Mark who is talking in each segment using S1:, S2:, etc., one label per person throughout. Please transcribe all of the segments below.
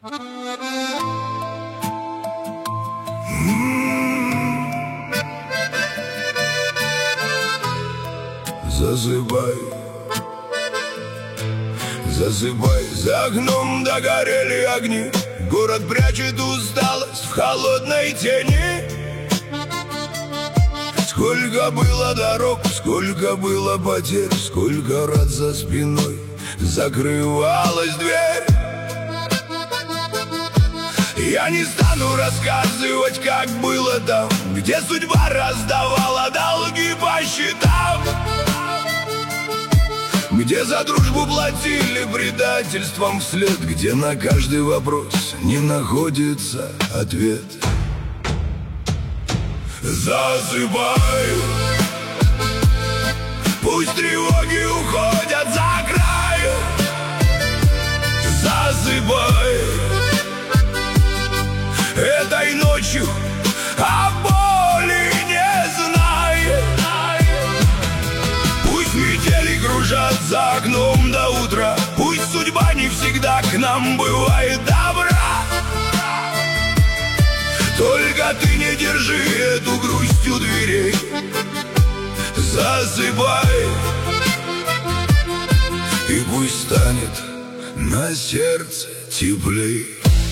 S1: Засыпай, засыпай, за окном догорели огни. Город прячет усталость в холодной тени. Сколько было дорог, сколько было потерь, сколько раз за спиной закрывалась дверь. Я не стану рассказывать, как было там, где судьба раздавала долги по счетам, где за дружбу платили предательством вслед, где на каждый вопрос не находится ответ. Засыпай, пусть тревоги уходят за край. Засыпай этой ночью, а боли не знай. Пусть метели кружат за окном до утра, пусть судьба не всегда к нам бывает добра. Только ты не держи эту грусть у дверей. Засыпай, и пусть станет на сердце теплей.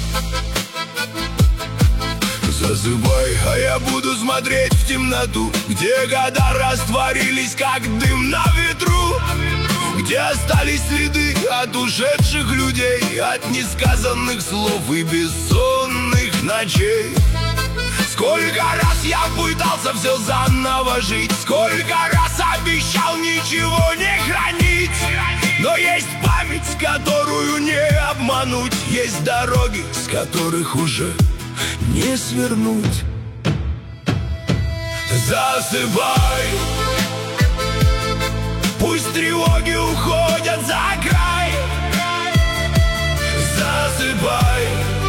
S1: Засыпай, а я буду смотреть в темноту, где года растворились, как дым на ветру, где остались следы от ушедших людей, от несказанных слов и бессонных ночей. Сколько раз я пытался все заново жить, сколько раз обещал ничего не хранить. Но есть память, которую не обмануть, есть дороги, с которых уже не свернуть. Засыпай, пусть тревоги уходят за край. Засыпай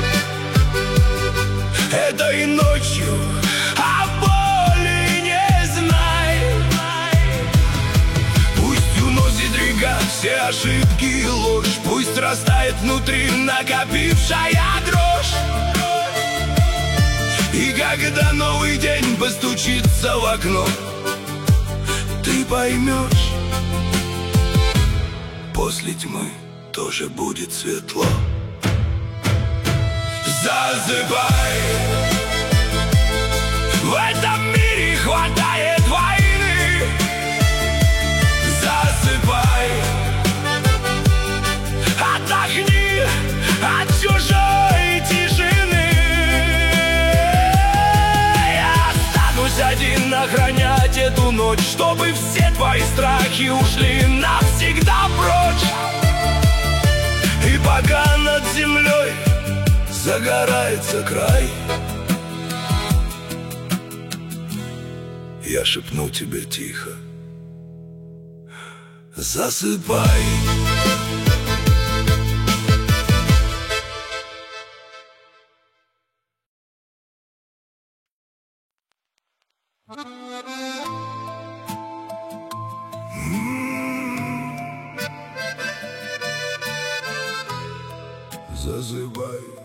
S1: этой ночью, а боли не знай. Пусть уносит река все ошибки и ложь, пусть растает внутри накопившая дрожь. И когда новый день постучится в окно, ты поймешь, после тьмы тоже будет светло. Засыпай, в этом мире хватает войны. Засыпай, отдохни от чужой тишины. Я останусь один охранять эту ночь, чтобы все твои страхи ушли навсегда прочь. И пока над землей загорается край, я шепну тебе тихо: засыпай. Засыпай.